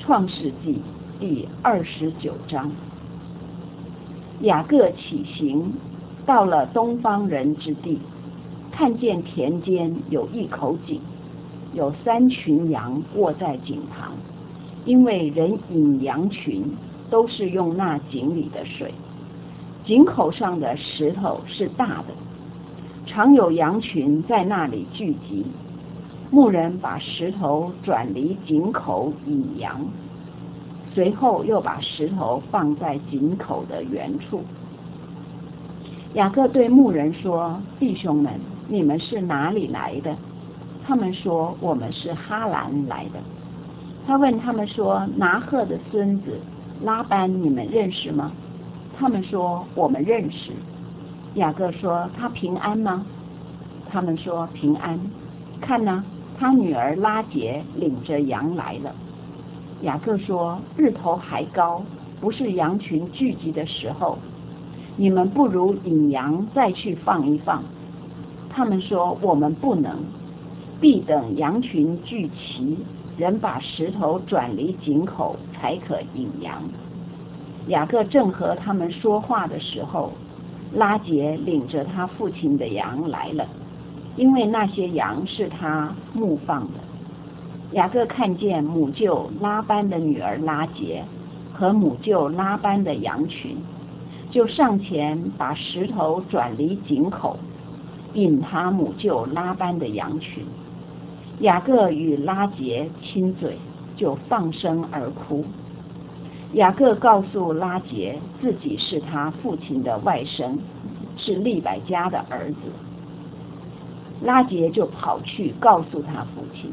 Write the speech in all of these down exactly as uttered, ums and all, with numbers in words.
创世纪第二十九章。雅各起行，到了东方人之地，看见田间有一口井，有三群羊卧在井旁，因为人饮羊群都是用那井里的水。井口上的石头是大的，常有羊群在那里聚集。牧人把石头转离井口引羊，随后又把石头放在井口的原处。雅各对牧人说：弟兄们，你们是哪里来的？他们说：我们是哈兰来的。他问他们说：拿鹤的孙子拉班你们认识吗？他们说：我们认识。雅各说：他平安吗？他们说：平安。看哪，他女儿拉结领着羊来了。雅各说：日头还高，不是羊群聚集的时候，你们不如引羊再去放一放。他们说：我们不能，必等羊群聚齐，人把石头转离井口，才可引羊。雅各正和他们说话的时候，拉结领着他父亲的羊来了，因为那些羊是他牧放的。雅各看见母舅拉班的女儿拉结和母舅拉班的羊群，就上前把石头转离井口，引他母舅拉班的羊群。雅各与拉结亲嘴，就放声而哭。雅各告诉拉结，自己是他父亲的外甥，是利百加的儿子。拉结就跑去告诉他父亲。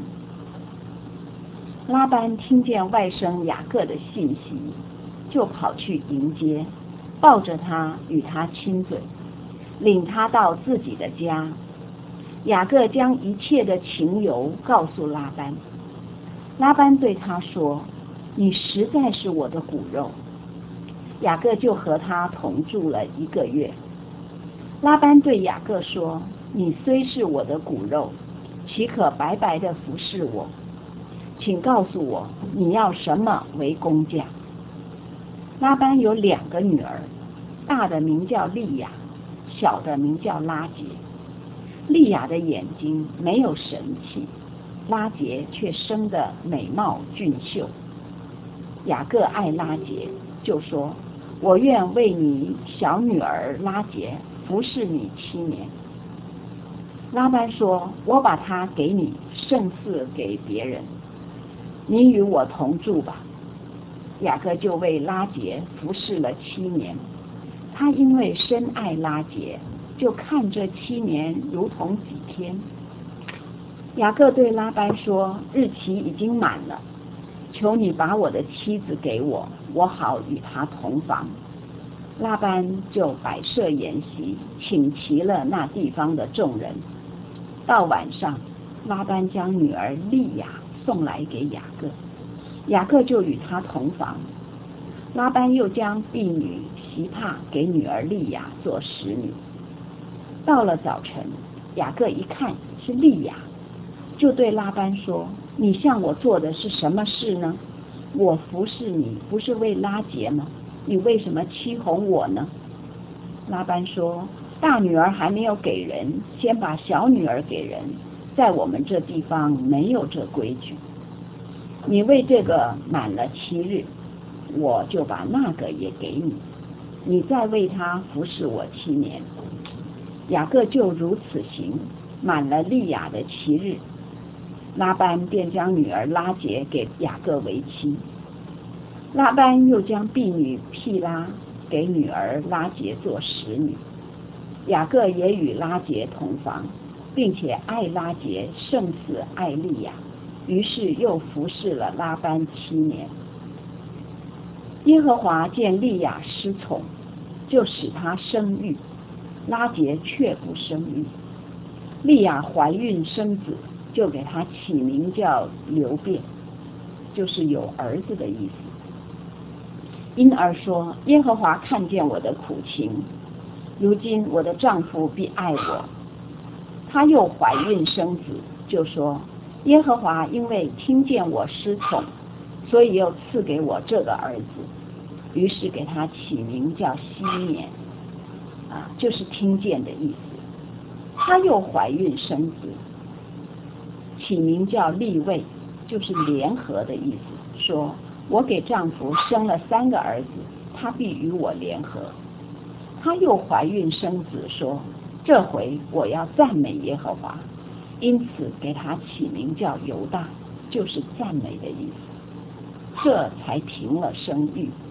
拉班听见外甥雅各的信息，就跑去迎接，抱着他与他亲嘴，领他到自己的家。雅各将一切的情由告诉拉班。拉班对他说：你实在是我的骨肉。雅各就和他同住了一个月。拉班对雅各说：你虽是我的骨肉，岂可白白的服侍我？请告诉我，你要什么为工价？拉班有两个女儿，大的名叫利亚，小的名叫拉结。利亚的眼睛没有神气，拉结却生得美貌俊秀。雅各爱拉结，就说：我愿为你小女儿拉结服侍你七年。拉班说：我把她给你，胜似给别人，你与我同住吧。雅各就为拉结服侍了七年。他因为深爱拉结，就看这七年如同几天。雅各对拉班说：日期已经满了，求你把我的妻子给我，我好与她同房。拉班就摆设筵席，请齐了那地方的众人。到晚上，拉班将女儿利亚送来给雅各，雅各就与她同房。拉班又将婢女席帕给女儿利亚做使女。到了早晨，雅各一看是利亚，就对拉班说：你向我做的是什么事呢？我服侍你不是为拉结吗？你为什么欺哄我呢？拉班说：大女儿还没有给人，先把小女儿给人，在我们这地方没有这规矩。你为这个满了七日，我就把那个也给你，你再为他服侍我七年。雅各就如此行，满了利亚的七日。拉班便将女儿拉结给雅各为妻。拉班又将婢女毗拉给女儿拉结做使女。雅各也与拉结同房，并且爱拉结胜似爱利亚，于是又服侍了拉班七年。耶和华见利亚失宠，就使她生育，拉结却不生育。利亚怀孕生子，就给她起名叫流便，就是有儿子的意思。因而说：耶和华看见我的苦情，如今我的丈夫必爱我。她又怀孕生子，就说：耶和华因为听见我失宠， 所以又赐给我这个儿子。于是给他起名叫西缅，啊，就是听见的意思。他又怀孕生子，起名叫利位，就是联合的意思，说我给丈夫生了三个儿子，他必与我联合。他又怀孕生子，说这回我要赞美耶和华，因此给他起名叫犹大，就是赞美的意思。这才停了生育。